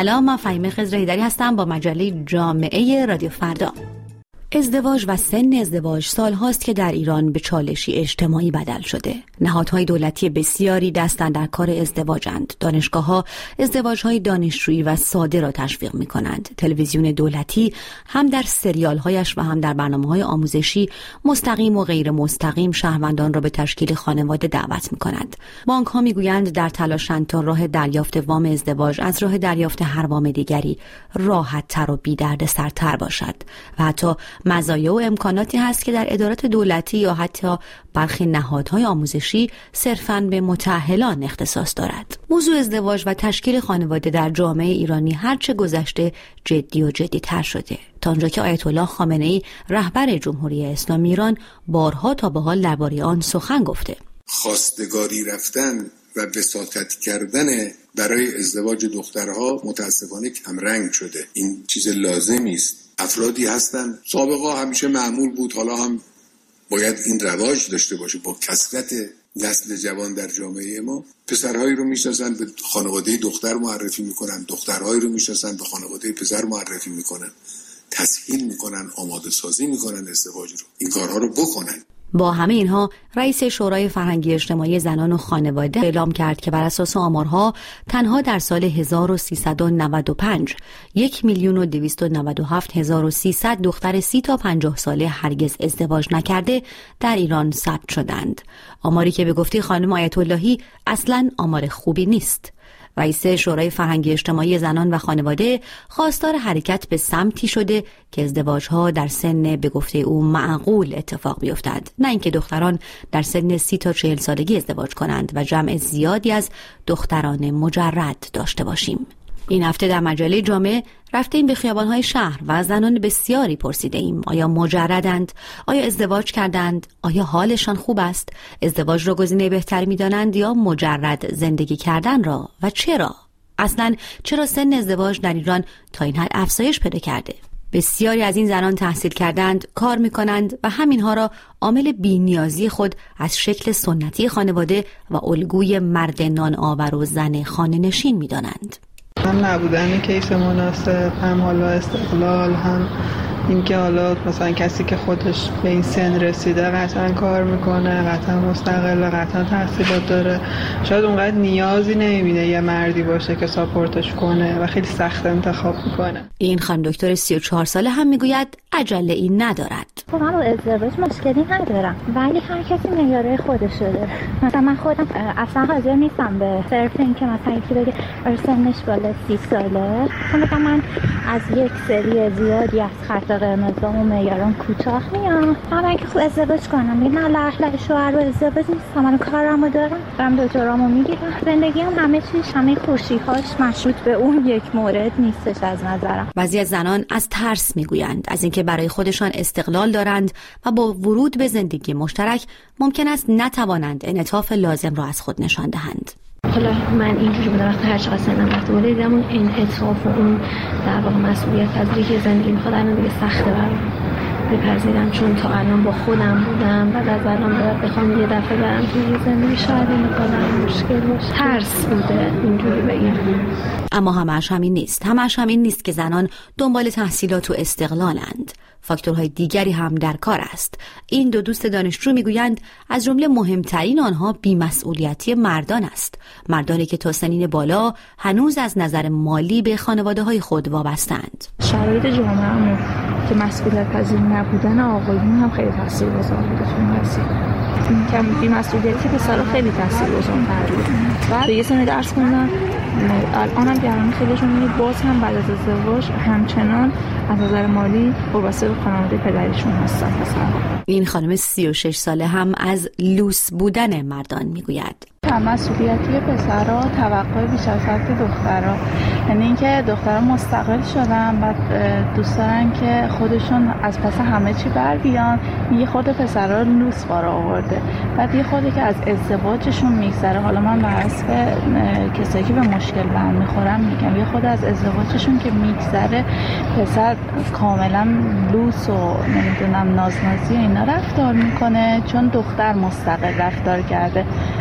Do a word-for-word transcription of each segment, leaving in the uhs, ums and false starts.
سلام، من فهیمه خضرهیدری هستم با مجله جامعه رادیو فردا. ازدواج و سن ازدواج سال هاست که در ایران به چالشی اجتماعی بدل شده. نهادهای دولتی بسیاری دستن در کار ازدواجند. دانشگاه‌ها ازدواج‌های دانشجویی و ساده را تشویق می‌کنند. تلویزیون دولتی هم در سریال‌هایش و هم در برنامه‌های آموزشی مستقیم و غیر مستقیم شهروندان را به تشکیل خانواده دعوت می‌کنند. بانک‌ها می‌گویند در تلاشند تا راه دریافت وام ازدواج از راه دریافت هر وام دیگری راحت‌تر و بی‌دردسرتر باشد و حتی مزایا و امکاناتی هست که در ادارات دولتی یا حتی برخی نهادهای آموزشی صرفاً به متأهلان اختصاص دارد. موضوع ازدواج و تشکیل خانواده در جامعه ایرانی هرچه گذشته جدی و جدی‌تر شده، تا آنجا که آیت الله خامنه‌ای رهبر جمهوری اسلامی ایران بارها تا به حال درباره آن سخن گفته. خواستگاری رفتن و وساطت کردن برای ازدواج دخترها متاسفانه کمرنگ شده. این چیز لازمی است. افرادی هستن سابقا همیشه معمول بود، حالا هم باید این رواج داشته باشه. با کثرت نسل جوان در جامعه ما پسرهایی رو میشناسن به خانواده دختر معرفی میکنن، دخترهایی رو میشناسن به خانواده پسر معرفی میکنن، تسهیل میکنن، آماده سازی میکنن ازدواج رو. این کارها رو بکنن. با همه اینها رئیس شورای فرهنگی اجتماعی زنان و خانواده اعلام کرد که بر اساس آمارها تنها در سال هزار و سیصد و نود و پنج یک میلیون و دویست و نود و هفت هزار و سیصد دختر سی تا پنجاه ساله هرگز ازدواج نکرده در ایران ثبت شدند. آماری که به گفته خانم آیت اللهی اصلاً آمار خوبی نیست. رئیس شورای فرهنگی اجتماعی زنان و خانواده خواستار حرکت به سمتی شده که ازدواج‌ها در سن به گفته او معقول اتفاق بیفتد، نه اینکه دختران در سن سی تا چهل سالگی ازدواج کنند و جمع زیادی از دختران مجرد داشته باشیم. این هفته در مجله جامعه رفتیم به خیابان‌های شهر و از زنان بسیاری پرسیده ایم آیا مجردند؟ آیا ازدواج کردند؟ آیا حالشان خوب است؟ ازدواج را گزینه بهتری می‌دانند یا مجرد زندگی کردن را؟ و چرا؟ اصلاً چرا سن ازدواج در ایران تا این حد افزایش پیدا کرده؟ بسیاری از این زنان تحصیل کردند، کار می‌کنند و همینها را عامل بی‌نیازی خود از شکل سنتی خانواده و الگوی مرد نان آور و زن خانه‌نشین می‌دانند. هم نبودن کیس مناسب، هم حالا استقلال، هم اینکه حالا مثلا کسی که خودش به این سن رسیده قطعا کار میکنه، قطعا مستقله، قطعا تحصیلات داره، شاید اونقدر نیازی نمیبینه یه مردی باشه که ساپورتش کنه و خیلی سخت انتخاب میکنه. این خانم دکتر سی و چهار ساله هم میگوید عجله این ندارد. من با ازدواج مشکلی ندارم، ولی هر کسی معیارهای خودش داره. مثلا من خودم اصلا حاضر نیستم به صرف این که مثلا یکی بگه سنش بالا سی ساله، مثلا من از یک سری زیادی از خط قرمزام و معیارام کوتاه میام. من که خود ازدواج کنم، میگم نه لحظه شوهر و ازدواج نیستم، من کارامو دارم، دارم دکترامو میگیرم، زندگیام همه چیز همه خوشی‌هاش مشروط به اون یک مورد نیستش از نظرم. بعضی از زنان از ترس میگویند از اینکه برای خودشان استقلال دارند و با ورود به زندگی مشترک ممکن است نتوانند انعطاف لازم را از خود نشان دهند. حالا من اینجوری بودم وقتی هر چقدر سنم رفته بالا دیدم اون انعطاف و اون در واقع مسئولیت پذیری که زندگی میخواد الان دیگه سخته برام بپذیرم، چون تا الان با خودم بودم، بعد از الان باید بخوام یه دفعه برم توی زندگی شاید این کارم مشکل باشه. ترس بوده اینجوری بگم. اما همش همین نیست. همش همین نیست که زنان دنبال تحصیلات و استقلالند. فاکتورهای دیگری هم در کار است. این دو دوست دانشجو میگویند از جمله مهمترین آنها بی‌مسئولیتی مردان است. مردانی که تا سنین بالا هنوز از نظر مالی به خانواده‌های خود وابستند. شرایط جامعه‌مون که مسئولیت پذیر نبودن آقایون هم خیلی تاثیرگذار بوده تو این قضیه. این کم بی‌مسئولیتی که سال خیلی تاثیرگذار بود. و به یه سن درس خوندن الانم گرانه خیلیشون میگه باز هم بعد از ازدواج همچنان از نظر مالی وابسته به خانواده پدریشون هستن. این خانم سی و شش ساله هم از لوس بودن مردان میگوید. مسئولیتی پسرها توقع بیش از حد دخترها، یعنی اینکه دخترها مستقل شدن، بعد دوست دارن که خودشون از پس همه چی بر بیان. میگه خود پسرها لوس بار آورده، بعد یه خودی که از ازدواجشون میگذره. حالا من بر حسب کسایی که به مشکل برمیخورم میگم یه خود از ازدواجشون که میگذره پسر کاملا لوس و نمیدونم نازنازی اینا رفتار میکنه، چون دختر مستقل رفتار کرده.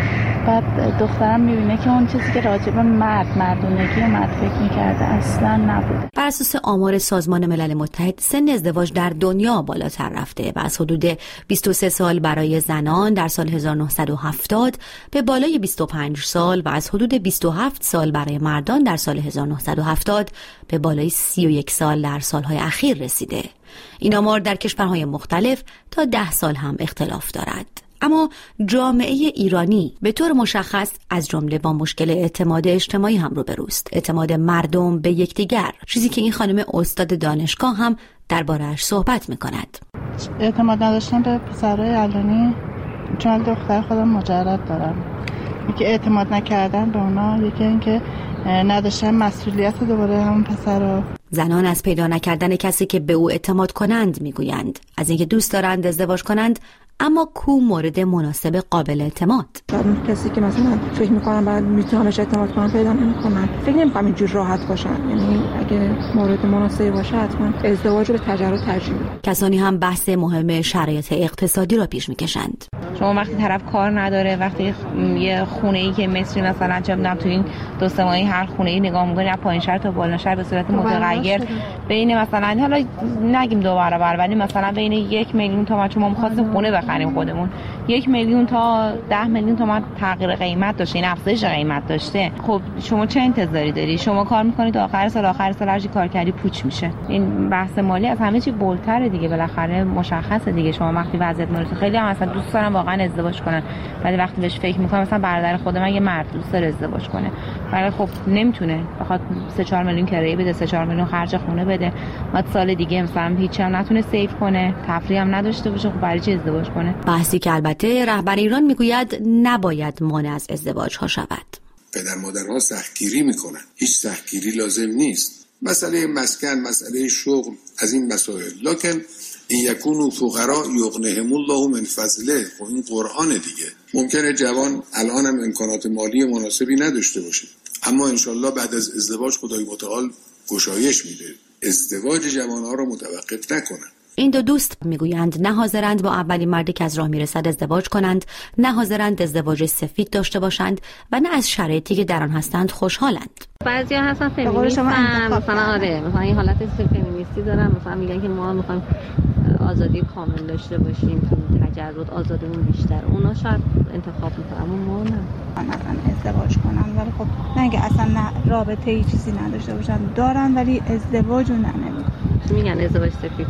بعد دخترم میبینه که اون چیزی که راجع به مرد مردونگی و مرد فکر میکرده اصلا نبوده. بر اساس آمار سازمان ملل متحد سن ازدواج در دنیا بالاتر رفته و از حدود بیست و سه سال برای زنان در سال هزار و نهصد و هفتاد به بالای بیست و پنج سال و از حدود بیست و هفت سال برای مردان در سال هزار و نهصد و هفتاد به بالای سی و یک سال در سالهای اخیر رسیده. این آمار در کشورهای مختلف تا ده سال هم اختلاف دارد. اما جامعه ایرانی به طور مشخص از جمله با مشکل اعتماد اجتماعی هم روبروست. اعتماد مردم به یکدیگر، چیزی که این خانم استاد دانشگاه هم درباره‌اش صحبت می‌کند. اعتماد نداشتن به پسرای الانی، چون دختر خودم مجرد دارم، یکی اعتماد نکردن به اونا، یکی اینکه نداشتن مسئولیت دوباره همون پسرا. زنان از پیدا نکردن کسی که به او اعتماد کنند میگویند، از اینکه دوست دارند ازدواج کنند اما کو مورد مناسب قابل اعتماد. اون کسی که مثلا فکر می‌کنم بعد میتونمش اعتماد کنم پیدا نمی‌کنم. فکر نمی‌کنم اینجور راحت باشن. یعنی اگه مورد مناسبی باشه حتما ازدواج رو به تجربه ترجیح میدم. کسانی هم بحث مهم شرایط اقتصادی را پیش می‌کشند. شما وقتی طرف کار نداره، وقتی یه خونه‌ای که مصری مثلا چه می‌دونم تو این دو سه ماهی هر خونه‌ای نگاه می‌کنی از پایین شهر تا بالا شهر به صورت متغیر بین مثلا حالا نگیم دو برابر ولی مثلا بین یک میلیون تومان ما می‌خواستیم خونه بخریم خودمون، یک میلیون تا ده میلیون تومان تغییر قیمت داشته، این افزایش قیمت داشته. خب شما چه انتظاری داری؟ شما کار می‌کنید آخر سال آخر سال هر چی کار کردی پوچ میشه. این بحث مالی از همه چی بولتره دیگه، بالاخره مشخصه دیگه. شما وقتی وضعیت مالی خیلی هم مثلا دوست دارن واقعا ازدواج کنن، ولی وقتی بهش فکر می‌کنم مثلا برادر خود من یه مرد دوست داره ازدواج کنه، ولی خب نمیتونه، بخواد سه چهار میلیون کرایه بده، سه چهار میلیون خرج خونه بده، بعد سال دیگه مثلا هیچ هم نتونه سیو کنه، تفریح هم نداشته باشه، خب برای چی ازدواج کنه؟ بحثی که البته رهبر ایران میگوید نباید مانع از ازدواج ها شود. پدر مادرها سختگیری میکنن، هیچ سختگیری لازم نیست. مسئله مسکن، مسئله شغل، از این مسائل. لکن این یکونو فقرا یغنهم الله من فضله، خب این قرآن دیگه. ممکنه جوان الان هم امکانات مالی مناسبی نداشته باشه، اما انشالله بعد از ازدواج خدای متعال گشایش میده. ازدواج جوانها رو متوقف نکنن. این دو دوست میگویند نه حاضرند با اولین مردی که از راه میرسد ازدواج کنند، نه حاضرند ازدواج سفید داشته باشند و نه از شرایطی که در آن هستند خوشحالند. بعضیا هستن فمینیستن، مثلا آره مثلا این حالت فمینیستی دارن، مثلا میگن که ما میخوایم آزادی کامل داشته باشیم، تو تجرد آزادیمون بیشتر. اونا شاید انتخاب میکنن اما ما نه. مثلا ازدواج کنن ولی خب نه اینکه اصلا نه رابطه ای چیزی نداشته باشن، دارن ولی ازدواجو نمیکنن. میگن ازدواج سفید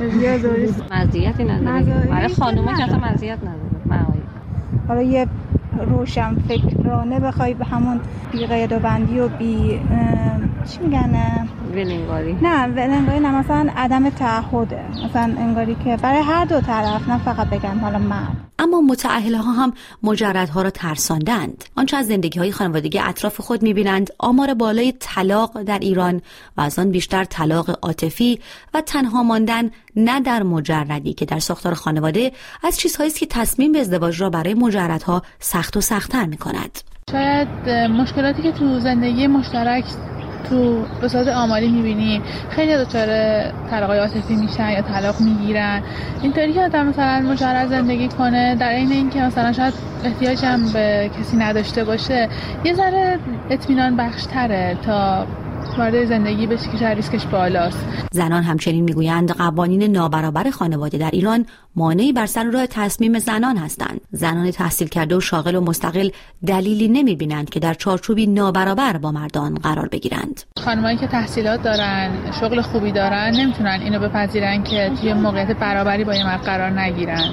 مزیتی نداره، برای خانوما که اصلا مزیت نداره. حالا یه روشن فکرانه بخوای به همون بی قید و بندی و بی چی میگن ولنگاری، نه ولنگاری نه، مثلا عدم تعهده، مثلا انگاری که برای هر دو طرف، نه فقط بگم حالا مرد. اما متأهله ها هم مجردها را ترساندند. آنچه از زندگی های خانوادگی اطراف خود میبینند آمار بالای طلاق در ایران و از آن بیشتر طلاق عاطفی و تنها ماندن نه در مجردی که در ساختار خانواده از چیزهایی است که تصمیم به ازدواج را برای مجردها سخت و سخت‌تر می‌کند. شاید مشکلاتی که تو زندگی مشترک تو به صورت آماری می‌بینی، خیلی دچار طلاق عاطفی میشن یا طلاق میگیرن. اینطوری که آدم مثلا مجرد زندگی کنه در عین اینکه مثلا شاید احتیاج هم به کسی نداشته باشه، یه ذره اطمینان بخش‌تره تا وارد زندگی بشه که شاید ریسکش بالاست. زنان همچنین میگویند قوانین نابرابر خانواده در ایران مانعی بر سر راه تصمیم زنان هستند. زنان تحصیل کرده و شاغل و مستقل دلیلی نمیبینند که در چارچوبی نابرابر با مردان قرار بگیرند. خانمایی که تحصیلات دارن، شغل خوبی دارن، نمیتونن اینو بپذیرن که توی موقعیت برابری با یه مرد قرار نگیرن.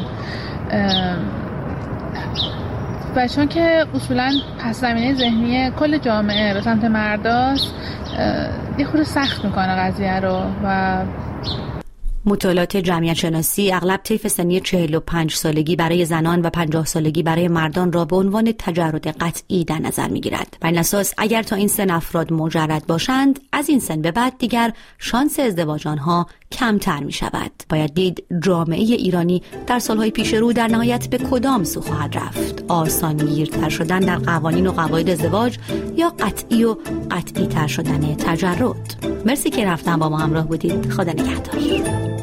و چون که اصولاً پس زمینه ذهنی کل جامعه به سمت مرداست، یه خورده سخت میکنه قضیه رو. و مطالعات جمعیت شناسی اغلب طیف سنی چهل و پنج سالگی برای زنان و پنجاه سالگی برای مردان را به عنوان تجرد قطعی در نظر میگیرد. بر این اساس اگر تا این سن افراد مجرد باشند، از این سن به بعد دیگر شانس ازدواج آنها کمتر می شود. باید دید جامعه ایرانی در سالهای پیش رو در نهایت به کدام سو خواهد رفت؟ آسانگیرتر شدن در قوانین و قواعد ازدواج یا قطعی و قطعی تر شدن تجرد؟ مرسی که رفتن با ما همراه بودید. خدا نگهدار.